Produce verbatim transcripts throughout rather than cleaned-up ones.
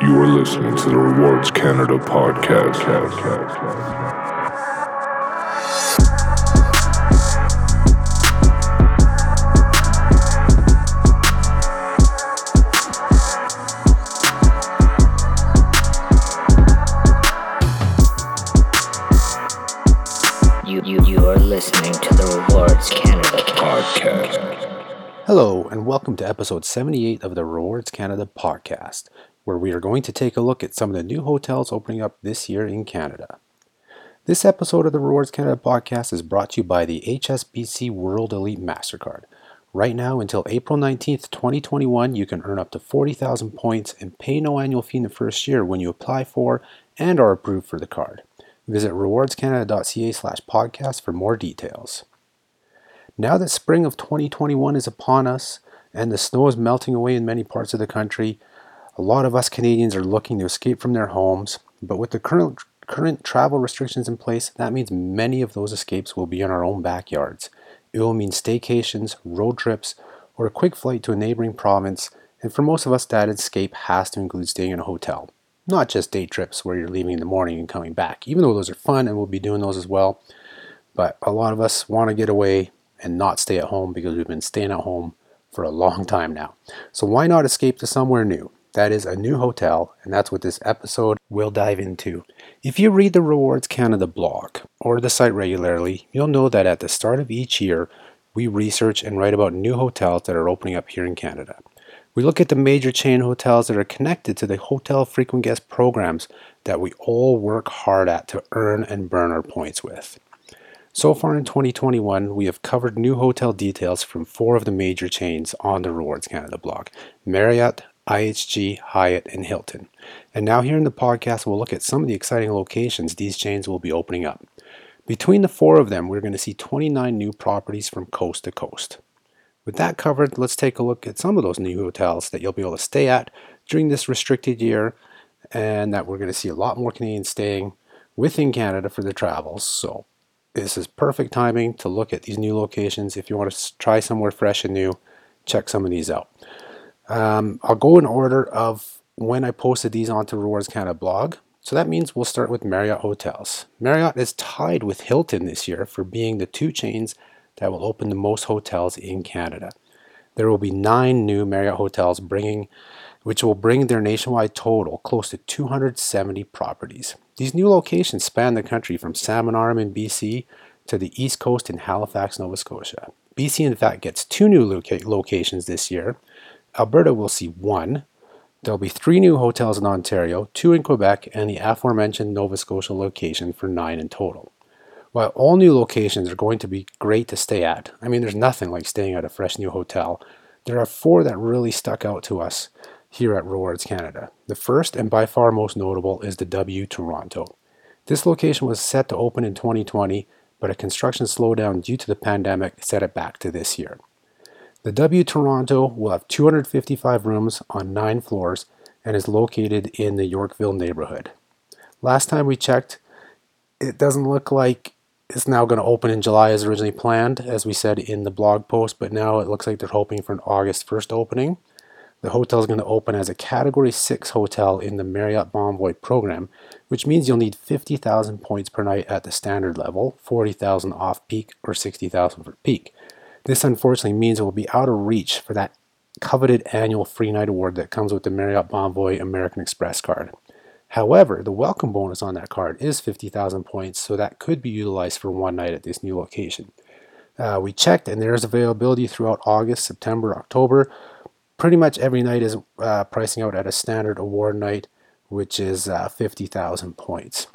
You are listening to the Rewards Canada podcast. You, you, you are listening to the Rewards Canada podcast. Hello, and welcome to episode seventy-eight of the Rewards Canada podcast, where we are going to take a look at some of the new hotels opening up this year in Canada. This episode of the Rewards Canada podcast is brought to you by the H S B C World Elite MasterCard. Right now, until April nineteenth, twenty twenty-one, you can earn up to forty thousand points and pay no annual fee in the first year when you apply for and are approved for the card. Visit rewardscanada.ca slash podcast for more details. Now that spring of twenty twenty-one is upon us and the snow is melting away in many parts of the country, a lot of us Canadians are looking to escape from their homes, but with the current current travel restrictions in place, that means many of those escapes will be in our own backyards. It will mean staycations, road trips, or a quick flight to a neighboring province, and for most of us that escape has to include staying in a hotel. Not just day trips where you're leaving in the morning and coming back, even though those are fun and we'll be doing those as well, but a lot of us want to get away and not stay at home because we've been staying at home for a long time now. So why not escape to somewhere new? That is a new hotel, and that's what this episode will dive into. If you read the Rewards Canada blog or the site regularly, you'll know that at the start of each year, we research and write about new hotels that are opening up here in Canada. We look at the major chain hotels that are connected to the Hotel Frequent Guest programs that we all work hard at to earn and burn our points with. So far in twenty twenty-one, we have covered new hotel details from four of the major chains on the Rewards Canada blog: Marriott, I H G, Hyatt, and Hilton. And now here in the podcast, we'll look at some of the exciting locations these chains will be opening up. Between the four of them, we're going to see twenty-nine new properties from coast to coast. With that covered, let's take a look at some of those new hotels that you'll be able to stay at during this restricted year, and that we're going to see a lot more Canadians staying within Canada for their travels. So this is perfect timing to look at these new locations. If you want to try somewhere fresh and new, check some of these out. Um, I'll go in order of when I posted these onto Rewards Canada blog. So that means we'll start with Marriott Hotels. Marriott is tied with Hilton this year for being the two chains that will open the most hotels in Canada. There will be nine new Marriott hotels, bringing, which will bring their nationwide total close to two hundred seventy properties. These new locations span the country from Salmon Arm in B C to the East Coast in Halifax, Nova Scotia. B C, in fact, gets two new loca- locations this year. Alberta will see one. There'll be three new hotels in Ontario, two in Quebec, and the aforementioned Nova Scotia location for nine in total. While all new locations are going to be great to stay at, I mean, there's nothing like staying at a fresh new hotel, there are four that really stuck out to us here at Rewards Canada. The first and by far most notable is the W Toronto. This location was set to open in twenty twenty, but a construction slowdown due to the pandemic set it back to this year. The W Toronto will have two hundred fifty-five rooms on nine floors and is located in the Yorkville neighborhood. Last time we checked, it doesn't look like it's now going to open in July as originally planned, as we said in the blog post, but now it looks like they're hoping for an August first opening. The hotel is going to open as a Category six hotel in the Marriott Bonvoy program, which means you'll need fifty thousand points per night at the standard level, forty thousand off-peak, or sixty thousand for peak. This unfortunately means it will be out of reach for that coveted annual free night award that comes with the Marriott Bonvoy American Express card. However, the welcome bonus on that card is fifty thousand points, so that could be utilized for one night at this new location. Uh, we checked, and there is availability throughout August, September, October. Pretty much every night is uh, pricing out at a standard award night, which is uh, fifty thousand points.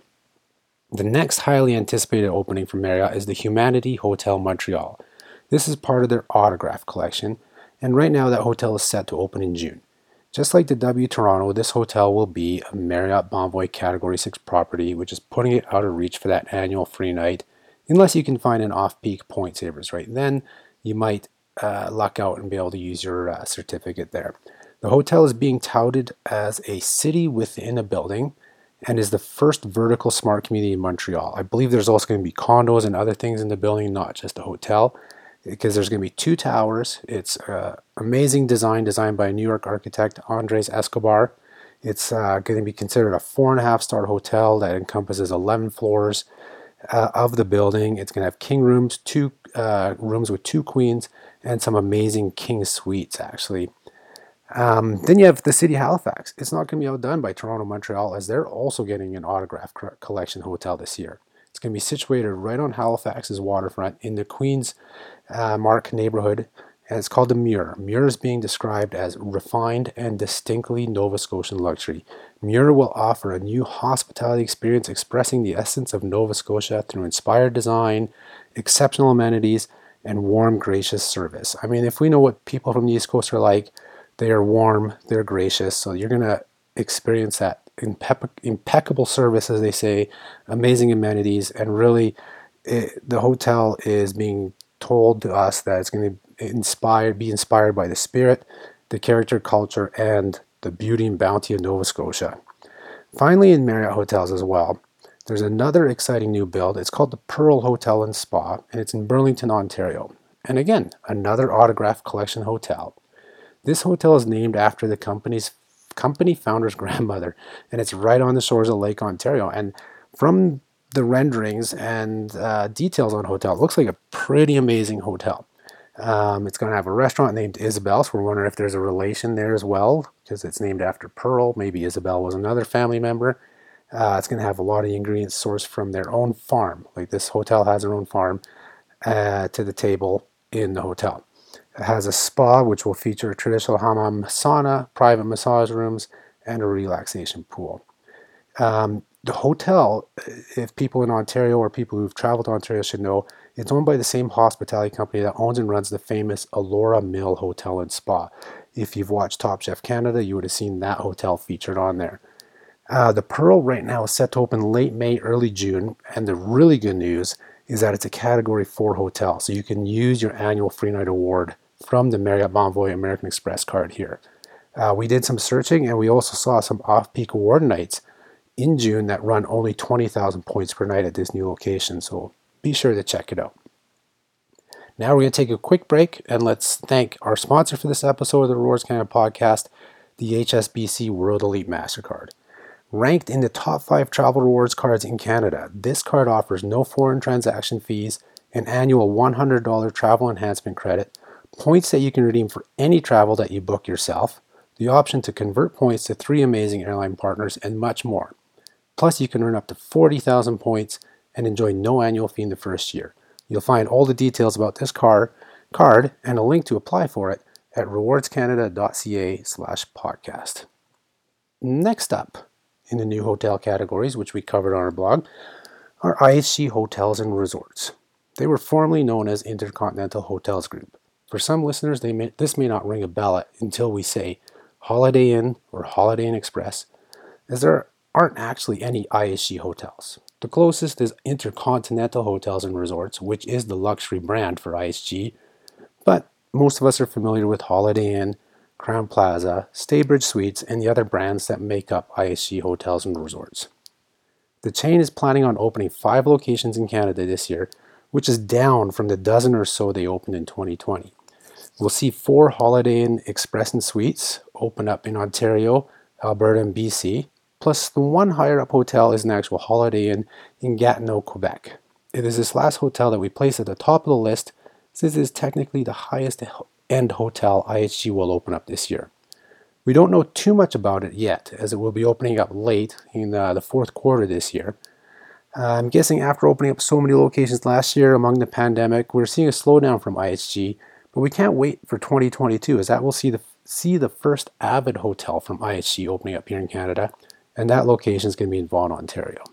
The next highly anticipated opening for Marriott is the Humanity Hotel Montreal. This is part of their Autograph collection, and right now that hotel is set to open in June. Just like the W Toronto, this hotel will be a Marriott Bonvoy Category six property, which is putting it out of reach for that annual free night, unless you can find an off-peak point savers right then. You might uh, luck out and be able to use your uh, certificate there. The hotel is being touted as a city within a building and is the first vertical smart community in Montreal. I believe there's also going to be condos and other things in the building, not just a hotel, because there's going to be two towers. It's uh, amazing design, designed by New York architect Andres Escobar. It's uh, going to be considered a four and a half star hotel that encompasses eleven floors uh, of the building. It's going to have king rooms, two uh, rooms with two queens, and some amazing king suites, actually. Um, then you have the City Halifax. It's not going to be outdone by Toronto, Montreal, as they're also getting an autograph collection hotel this year. It's going to be situated right on Halifax's waterfront in the Queen's uh, Mark neighborhood, and it's called the Muir. Muir is being described as refined and distinctly Nova Scotian luxury. Muir will offer a new hospitality experience expressing the essence of Nova Scotia through inspired design, exceptional amenities, and warm, gracious service. I mean, if we know what people from the East Coast are like, they are warm, they're gracious, so you're going to experience that impe- impeccable service, as they say, amazing amenities, and really it, the hotel is being told to us that it's going to inspire, be inspired by the spirit, the character, culture, and the beauty and bounty of Nova Scotia. Finally, in Marriott hotels as well, there's another exciting new build. It's called the Pearl Hotel and Spa, and it's in Burlington, Ontario. And again, another autograph collection hotel. This hotel is named after the company's company founder's grandmother, and it's right on the shores of Lake Ontario. And from the renderings and uh, details on the hotel, it looks like a pretty amazing hotel. Um, it's going to have a restaurant named Isabel, so we're wondering if there's a relation there as well, because it's named after Pearl. Maybe Isabel was another family member. Uh, it's going to have a lot of ingredients sourced from their own farm. Like this hotel has their own farm uh, to the table in the hotel. It has a spa, which will feature a traditional hammam sauna, private massage rooms, and a relaxation pool. Um, the hotel, if people in Ontario or people who've traveled to Ontario should know, it's owned by the same hospitality company that owns and runs the famous Elora Mill Hotel and Spa. If you've watched Top Chef Canada, you would have seen that hotel featured on there. Uh, the Pearl right now is set to open late May, early June, and the really good news is that it's a Category four hotel, so you can use your annual free night award from the Marriott Bonvoy American Express card here. Uh, we did some searching, and we also saw some off-peak award nights in June that run only twenty thousand points per night at this new location, so be sure to check it out. Now we're going to take a quick break, and let's thank our sponsor for this episode of the Rewards Canada podcast, the H S B C World Elite MasterCard. Ranked in the top five travel rewards cards in Canada, this card offers no foreign transaction fees, an annual one hundred dollars travel enhancement credit, points that you can redeem for any travel that you book yourself, the option to convert points to three amazing airline partners, and much more. Plus, you can earn up to forty thousand points and enjoy no annual fee in the first year. You'll find all the details about this card, card and a link to apply for it at rewardscanada.ca slash podcast. Next up, in the new hotel categories, which we covered on our blog, are I H G Hotels and Resorts. They were formerly known as Intercontinental Hotels Group. For some listeners, they may, this may not ring a bell until we say Holiday Inn or Holiday Inn Express, as there aren't actually any I H G hotels. The closest is Intercontinental Hotels and Resorts, which is the luxury brand for I H G, but most of us are familiar with Holiday Inn, Crowne Plaza, Staybridge Suites, and the other brands that make up I H G Hotels and Resorts. The chain is planning on opening five locations in Canada this year, which is down from the dozen or so they opened in twenty twenty. We'll see four Holiday Inn Express and Suites open up in Ontario, Alberta, and B C, plus the one higher-up hotel is an actual Holiday Inn in Gatineau, Quebec. It is this last hotel that we place at the top of the list, since it is technically the highest-end hotel I H G will open up this year. We don't know too much about it yet, as it will be opening up late in uh, the fourth quarter this year. Uh, I'm guessing after opening up so many locations last year among the pandemic, we're seeing a slowdown from I H G, but we can't wait for twenty twenty-two, as that will see the see the first Avid hotel from I H G opening up here in Canada, and that location is going to be in Vaughan, Ontario.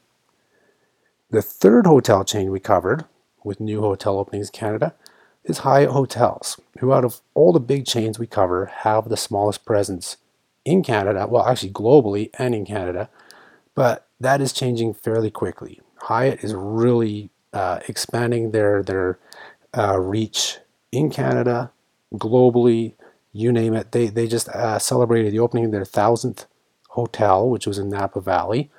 The third hotel chain we covered, with new hotel openings in Canada, is Hyatt Hotels, who out of all the big chains we cover have the smallest presence in Canada, well actually globally and in Canada, but that is changing fairly quickly. Hyatt is really uh, expanding their, their uh, reach in Canada, globally, you name it. They, they just uh, celebrated the opening of their thousandth hotel, which was in Napa Valley,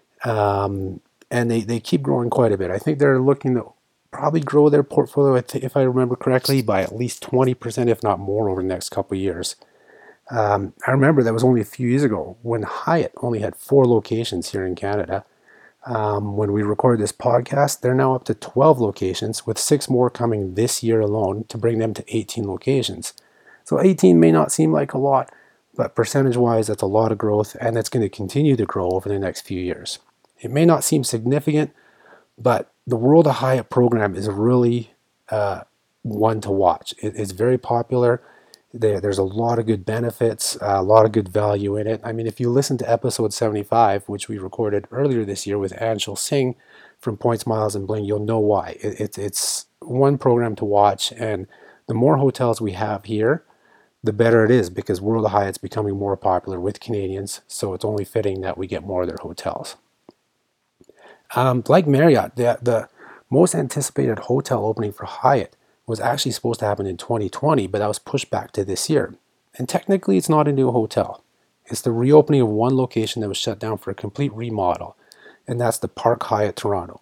um, and they, they keep growing quite a bit. I think they're looking to probably grow their portfolio, if I remember correctly, by at least twenty percent, if not more, over the next couple of years. Um, I remember that was only a few years ago when Hyatt only had four locations here in Canada. Um, when we record this podcast, they're now up to twelve locations, with six more coming this year alone to bring them to eighteen locations. So eighteen may not seem like a lot, but percentage-wise, that's a lot of growth, and it's going to continue to grow over the next few years. It may not seem significant, but the World of Hyatt program is really uh, one to watch. It, it's very popular. There, there's a lot of good benefits, uh, a lot of good value in it. I mean, if you listen to episode seventy-five, which we recorded earlier this year with Anshul Singh from Points, Miles, and Bling, you'll know why. It, it, it's one program to watch, and the more hotels we have here, the better it is, because World of Hyatt's becoming more popular with Canadians, so it's only fitting that we get more of their hotels. Um, like Marriott, the, the most anticipated hotel opening for Hyatt was actually supposed to happen in twenty twenty, but that was pushed back to this year. And technically, it's not a new hotel. It's the reopening of one location that was shut down for a complete remodel, and that's the Park Hyatt Toronto.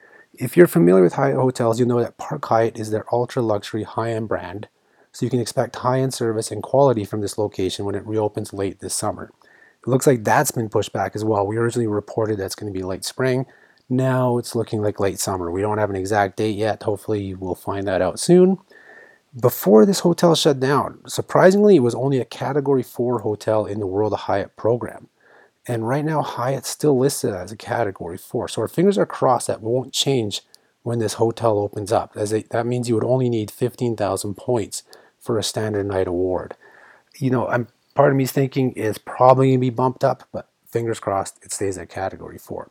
If you're familiar with Hyatt hotels, you'll know that Park Hyatt is their ultra-luxury high-end brand, so you can expect high-end service and quality from this location when it reopens late this summer. It looks like that's been pushed back as well. We originally reported that's going to be late spring. Now it's looking like late summer. We don't have an exact date yet. Hopefully we'll find that out soon. Before this hotel shut down, surprisingly, it was only a Category four hotel in the World of Hyatt program. And right now, Hyatt's still listed as a Category four. So our fingers are crossed that won't change when this hotel opens up. As it, that means you would only need fifteen thousand points for a standard night award. You know, I'm part of me is thinking it's probably going to be bumped up, but fingers crossed it stays at Category four.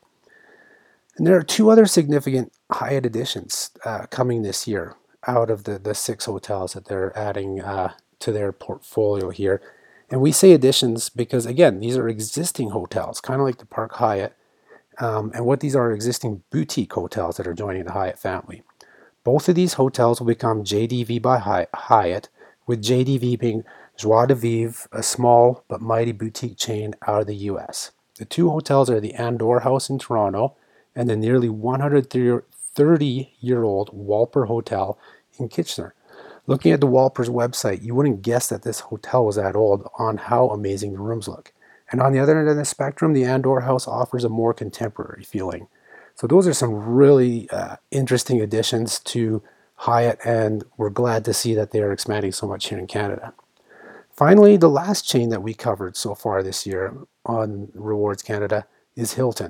And there are two other significant Hyatt additions uh, coming this year out of the, the six hotels that they're adding uh, to their portfolio here. And we say additions because, again, these are existing hotels, kind of like the Park Hyatt. Um, and what these are existing boutique hotels that are joining the Hyatt family. Both of these hotels will become J D V by Hyatt, with J D V being Joie de Vivre, a small but mighty boutique chain out of the U S. The two hotels are the Andor House in Toronto and the nearly one hundred thirty-year-old Walper Hotel in Kitchener. Looking at the Walper's website, you wouldn't guess that this hotel was that old on how amazing the rooms look. And on the other end of the spectrum, the Andor House offers a more contemporary feeling. So those are some really uh, interesting additions to Hyatt, and we're glad to see that they are expanding so much here in Canada. Finally, the last chain that we covered so far this year on Rewards Canada is Hilton.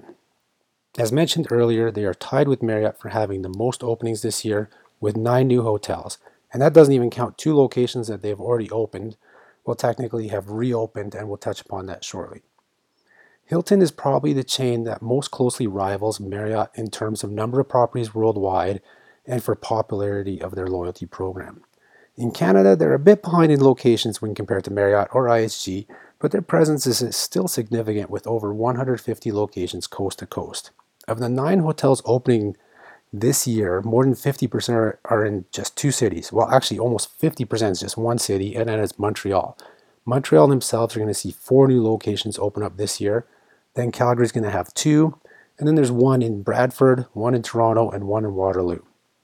As mentioned earlier, they are tied with Marriott for having the most openings this year with nine new hotels. And that doesn't even count two locations that they've already opened, well, technically have reopened, and we'll touch upon that shortly. Hilton is probably the chain that most closely rivals Marriott in terms of number of properties worldwide and for popularity of their loyalty program. In Canada, they're a bit behind in locations when compared to Marriott or I H G, but their presence is still significant with over one hundred fifty locations coast to coast. Of the nine hotels opening this year, more than fifty percent are in just two cities. Well, actually, almost fifty percent is just one city, and that is Montreal. Montreal themselves are going to see four new locations open up this year. Then Calgary's going to have two, and then there's one in Bradford, one in Toronto, and one in Waterloo.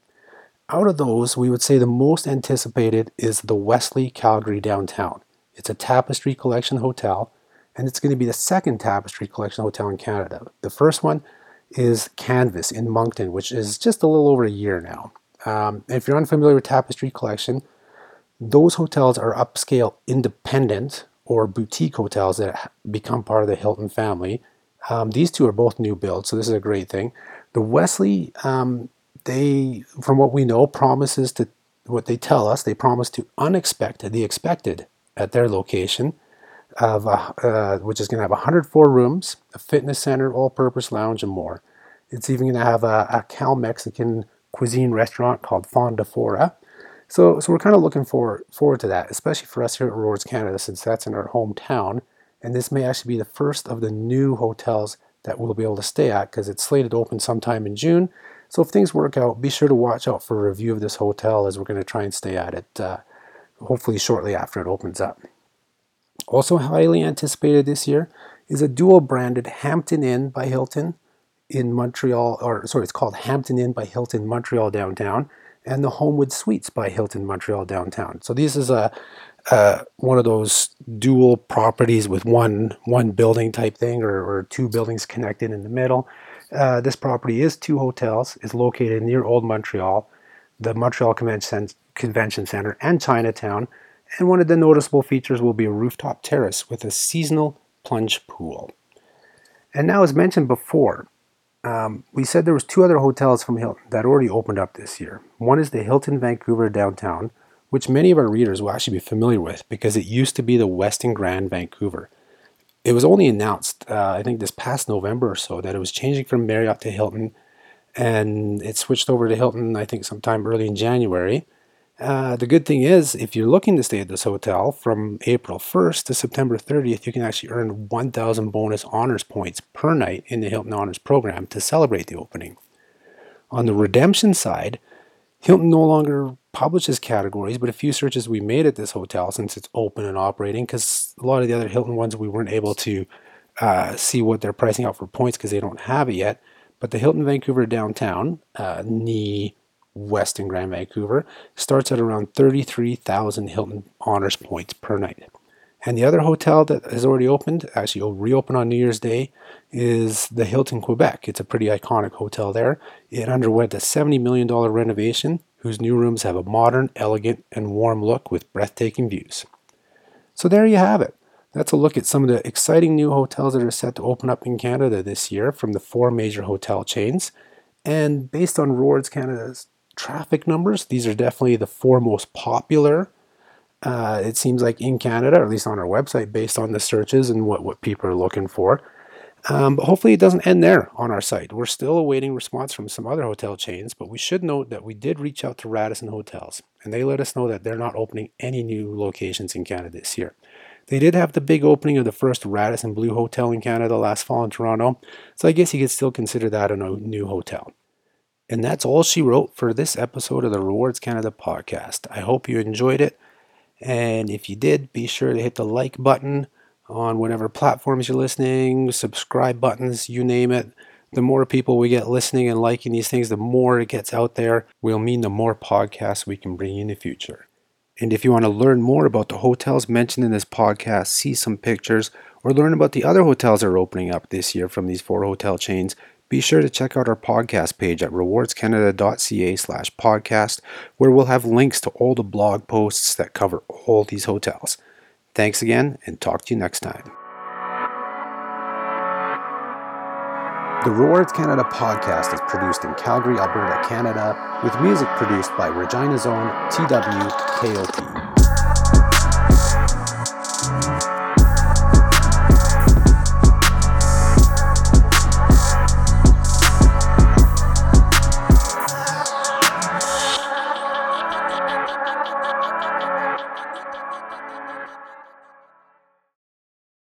Out of those, we would say the most anticipated is the Wesley Calgary Downtown. It's a Tapestry Collection hotel, and it's going to be the second Tapestry Collection hotel in Canada. The first one is Canvas in Moncton, which is just a little over a year now. Um, if you're unfamiliar with Tapestry Collection, those hotels are upscale independent or boutique hotels that become part of the Hilton family. Um, these two are both new builds, so this is a great thing. The Wesley, um, they, from what we know, promises to, what they tell us, they promise to unexpect the expected at their location, of a, uh, which is going to have one hundred four rooms, a fitness center, all-purpose lounge, and more. It's even going to have a, a Cal Mexican cuisine restaurant called Fonda Fora. So, so we're kind of looking forward, forward to that, especially for us here at Rewards Canada, since that's in our hometown. And this may actually be the first of the new hotels that we'll be able to stay at, because it's slated to open sometime in June. So if things work out, be sure to watch out for a review of this hotel, as we're going to try and stay at it, uh, hopefully shortly after it opens up. Also highly anticipated this year is a dual-branded Hampton Inn by Hilton in Montreal, or sorry, it's called Hampton Inn by Hilton Montreal Downtown, and the Homewood Suites by Hilton Montreal Downtown. So this is a, uh, one of those dual properties with one one building type thing, or, or two buildings connected in the middle. Uh, this property is two hotels. It's located near Old Montreal, the Montreal Convention Convention Center, and Chinatown. And one of the noticeable features will be a rooftop terrace with a seasonal plunge pool. And now, as mentioned before, um, we said there was two other hotels from Hilton that already opened up this year. One is the Hilton Vancouver Downtown, which many of our readers will actually be familiar with because it used to be the Westin Grand Vancouver. It was only announced, uh, I think this past November or so, that it was changing from Marriott to Hilton, and it switched over to Hilton, I think sometime early in January. Uh, the good thing is, if you're looking to stay at this hotel from April first to September thirtieth, you can actually earn one thousand bonus honors points per night in the Hilton Honors program to celebrate the opening. On the redemption side, Hilton no longer publishes categories, but a few searches we made at this hotel since it's open and operating, because a lot of the other Hilton ones we weren't able to uh, see what they're pricing out for points because they don't have it yet. But the Hilton Vancouver Downtown, uh, nee Westin Grand Vancouver, starts at around thirty-three thousand Hilton Honors points per night. And the other hotel that has already opened, actually will reopen on New Year's Day, is the Hilton Quebec. It's a pretty iconic hotel there. It underwent a seventy million dollars renovation, whose new rooms have a modern, elegant, and warm look with breathtaking views. So there you have it. That's a look at some of the exciting new hotels that are set to open up in Canada this year from the four major hotel chains. And based on Rewards Canada's traffic numbers, these are definitely the four most popular, uh, it seems like, in Canada, or at least on our website, based on the searches and what, what people are looking for. Um, but hopefully it doesn't end there on our site. We're still awaiting response from some other hotel chains, but we should note that we did reach out to Radisson Hotels, and they let us know that they're not opening any new locations in Canada this year. They did have the big opening of the first Radisson Blu Hotel in Canada last fall in Toronto, so I guess you could still consider that a new hotel. And that's all she wrote for this episode of the Rewards Canada podcast. I hope you enjoyed it, and if you did, be sure to hit the like button on whatever platforms you're listening, subscribe buttons, you name it. The more people we get listening and liking these things, the more it gets out there, will mean the more podcasts we can bring you in the future. And if you want to learn more about the hotels mentioned in this podcast, see some pictures, or learn about the other hotels that are opening up this year from these four hotel chains, be sure to check out our podcast page at rewardscanada.ca slash podcast, where we'll have links to all the blog posts that cover all these hotels. Thanks again, and talk to you next time. The Rewards Canada podcast is produced in Calgary, Alberta, Canada, with music produced by Regina Zone T W K O P.